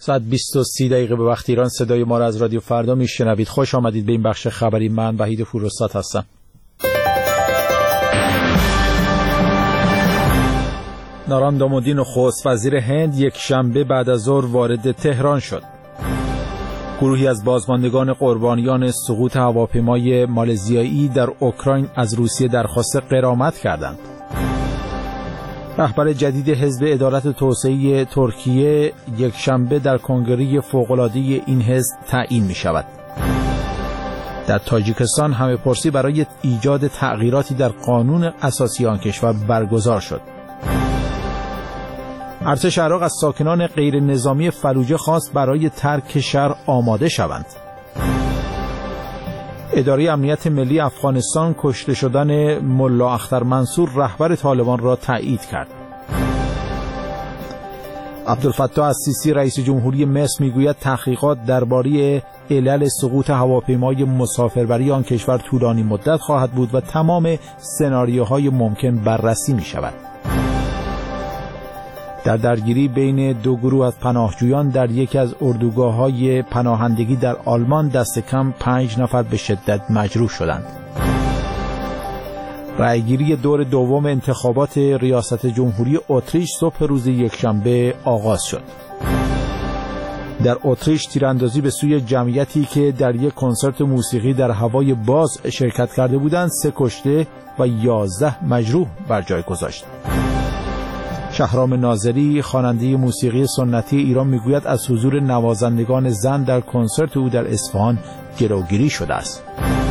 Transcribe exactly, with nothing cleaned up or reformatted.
ساعت بیست و سی دقیقه به وقت ایران صدای ما را از رادیو فردا میشنوید. خوش آمدید به این بخش خبری. من وحید فروستاد هستم. ناراندر مودی نخست وزیر هند یک شنبه بعد از ظهر وارد تهران شد. گروهی از بازماندگان قربانیان سقوط هواپیمای مالزیایی در اوکراین از روسیه درخواست غرامت کردند. رهبر جدید حزب عدالت توسعه ترکیه یک شنبه در کنگره فوق‌العاده این حزب تعیین می شود. در تاجیکستان همه پرسی برای ایجاد تغییراتی در قانون اساسی آن کشور برگزار شد. ارتش عراق از ساکنان غیر نظامی فلوجه خواست برای ترک شهر آماده شوند. اداره امنیت ملی افغانستان کشته شدن ملا اختر منصور رهبر طالبان را تایید کرد. عبدالفتاح السیسی رئیس جمهوری مصر میگوید تحقیقات درباره علل سقوط هواپیمای مسافربری آن کشور طولانی مدت خواهد بود و تمام سناریوهای ممکن بررسی می شود. در درگیری بین دو گروه از پناهجویان در یکی از اردوگاه‌های پناهندگی در آلمان دست کم پنج نفر به شدت مجروح شدند. رأیگیری دور دوم انتخابات ریاست جمهوری اتریش صبح روز یکشنبه آغاز شد. در اتریش تیراندازی به سوی جمعیتی که در یک کنسرت موسیقی در هوای باز شرکت کرده بودند سه کشته و یازده مجروح بر جای گذاشت. شهرام ناظری خواننده موسیقی سنتی ایران میگوید از حضور نوازندگان زن در کنسرت او در اصفهان گروگیری شده است.